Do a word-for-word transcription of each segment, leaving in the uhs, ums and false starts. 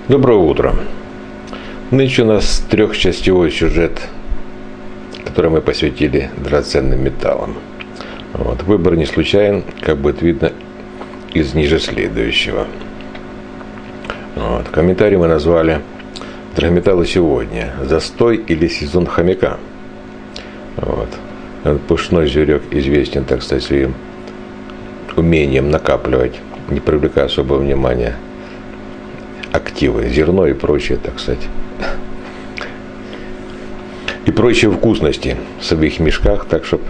Доброе утро. Нынче у нас трехчастевой сюжет, который мы посвятили драгоценным металлам. Вот. Выбор не случайен, как будет видно из ниже следующего. Вот. Комментарий мы назвали «Драгметаллы сегодня. Застой или сезон хомяка». Вот. Этот пушной зверек известен, так сказать, своим умением накапливать, не привлекая особого внимания, активы, зерно и прочее, так сказать, и прочие вкусности в своих мешках, так чтобы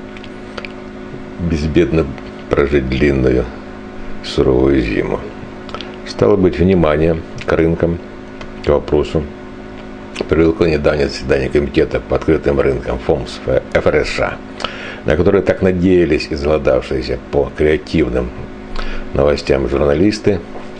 безбедно прожить длинную суровую зиму. Стало быть, внимание к рынкам, к вопросу привлекло недавнее заседание комитета по открытым рынкам ФОМС эф эр эс США, на которые так надеялись изголодавшиеся по креативным новостям журналисты,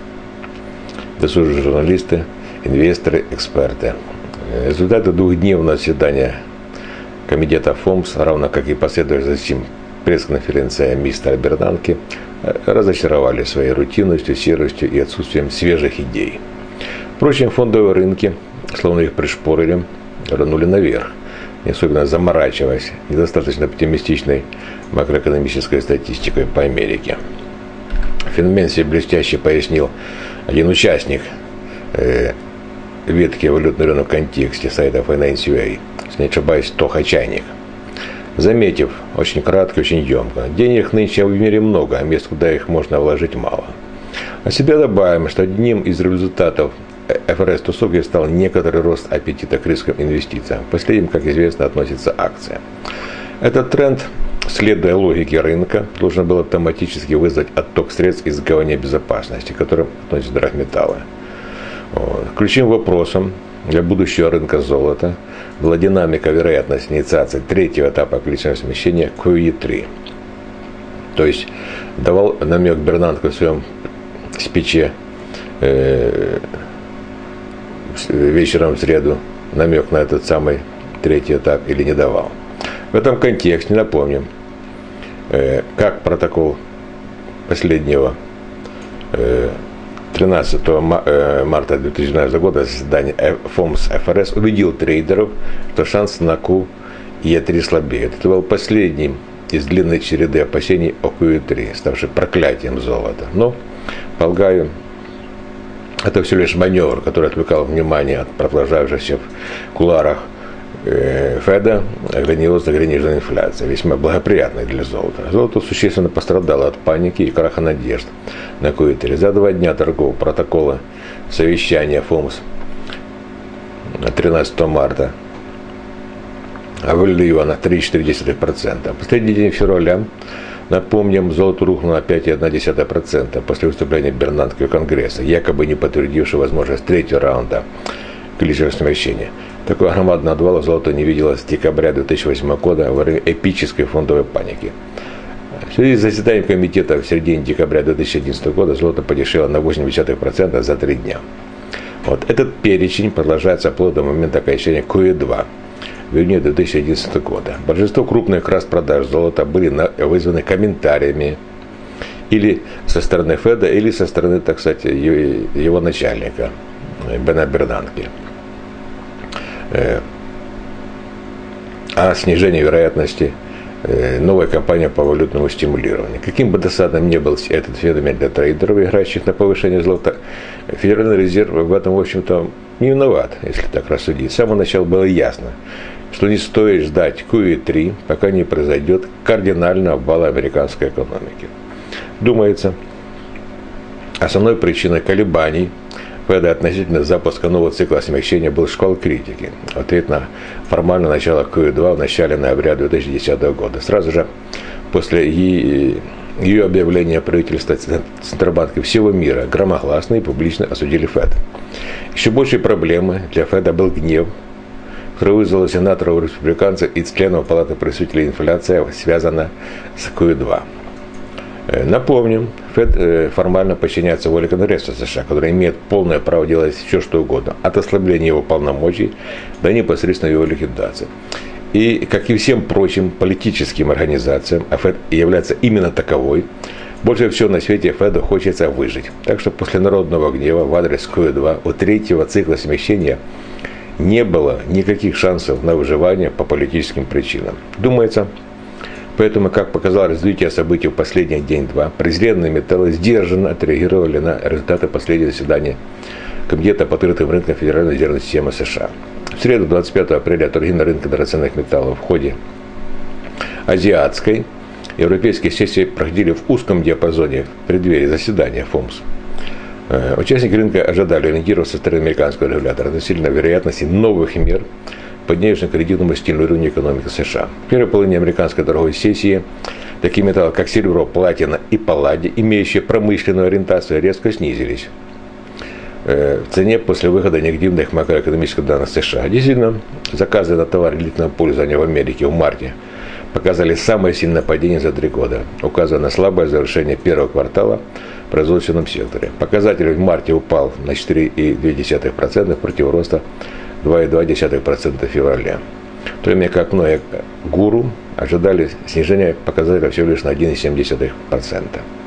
досужие журналисты, инвесторы, эксперты. Результаты двухдневного заседания комитета ФОМС, равно как и последующая затем пресс-конференция мистера Бернанке, разочаровали своей рутинностью, серостью и отсутствием свежих идей. Впрочем, фондовые рынки, словно их пришпорили, рванули наверх, не особенно заморачиваясь недостаточно оптимистичной макроэкономической статистикой по Америке. Феномен себе блестяще пояснил один участник э, ветки валютный рынок в контексте сайта Finance точка ю а, если не ошибаюсь, Тоха Чайник, заметив очень кратко, очень емко: денег нынче в мире много, а мест, куда их можно вложить, мало. От себя добавим, что одним из результатов эф эр эс-тусовки стал некоторый рост аппетита к рискам инвестициям. Последним, как известно, относится акция. Этот тренд, следуя логике рынка, должен был автоматически вызвать отток средств из сгорания безопасности, к которым относятся драгметаллы. Вот. Ключевым вопросом для будущего рынка золота была динамика вероятности инициации третьего этапа количественного смещения кью и три. То есть давал намек Бернанке в своем спиче э, вечером в среду намек на этот самый третий этап или не давал. В этом контексте напомним, э, как протокол последнего э, тринадцатого марта две тысячи двенадцатого года заседания ФОМС эф эр эс убедил трейдеров, что шанс на кью и три слабеет. Это был последним из длинной череды опасений о кью и три, ставший проклятием золота. Но, полагаю, это всего лишь маневр, который отвлекал внимание от продолжавшейся в кулуарах э, Феда грандиозной граничной инфляции, весьма благоприятной для золота. Золото существенно пострадало от паники и краха надежд на кью и три. За два дня торгового протокола совещания ФОМС тринадцатого марта вывели его на три целых четыре десятых процента. Последний день февраля, напомним, золото рухнуло на пять целых одна десятая процента после выступления Бернанке в Конгресса, якобы не подтвердившего возможность третьего раунда количественного смещения. Такого громадного отвала золото не виделось с декабря две тысячи восьмого года во время эпической фондовой паники. В связи с заседанием комитета в середине декабря две тысячи одиннадцатого года золото подешевело на восемь целых восемь десятых процента за три дня. Вот. Этот перечень продолжается вплоть до момента окончания кью и два в июне две тысячи одиннадцатого года. Большинство крупных распродаж золота были вызваны комментариями или со стороны Феда, или со стороны, так сказать, его начальника Бена Бернанке о снижении вероятности новой кампании по валютному стимулированию. Каким бы досадным ни был этот феномен для трейдеров, играющих на повышение золота, Федеральный резерв в этом, в общем-то, не виноват, если так рассудить. С самого начала было ясно, что не стоит ждать кью и три, пока не произойдет кардинального обвала американской экономики. Думается, основной причиной колебаний Феда относительно запуска нового цикла смягчения был шквал критики в ответ на формальное начало кью и два в начале ноября две тысячи десятого года. Сразу же после ее объявления правительства Центробанка всего мира громогласно и публично осудили Фед. Еще большей проблемой для Феда был гнев, который вызвал сенаторов, республиканцев и членов Палаты представителей. Инфляция связана с кью и два. Напомним, Фед формально подчиняется воле Конгресса США, который имеет полное право делать все, что угодно, от ослабления его полномочий до непосредственной его ликвидации. И, как и всем прочим политическим организациям, а Фед является именно таковой, Больше всего на свете Феду хочется выжить. Так что после народного гнева в адрес ку два у третьего цикла смещения не было никаких шансов на выживание по политическим причинам. Думается, поэтому, как показало развитие событий в последний день-два, презренные металлы сдержанно отреагировали на результаты последнего заседания Комитета по открытым рынкам Федеральной резервной системы США. В среду, двадцать пятого апреля, торги на рынке драгоценных металлов в ходе азиатской европейские сессии проходили в узком диапазоне в преддверии заседания ФОМС. Участники рынка ожидали ориентироваться со стороны американского регулятора относительно вероятности новых мер, поднявших кредитному стимулированию экономики США. В первой половине американской торговой сессии такие металлы, как серебро, платина и палладий, имеющие промышленную ориентацию, резко снизились в цене после выхода негативных макроэкономических данных США. Действительно, заказы на товары длительного пользования в Америке в марте показали самое сильное падение за три года, указывая на слабое завершение первого квартала в производственном секторе. Показатель в марте упал на четыре и две десятых процента против роста два и две десятых процента в феврале. В то время как многие гуру ожидали снижения показателя всего лишь на один и семь десятых процента.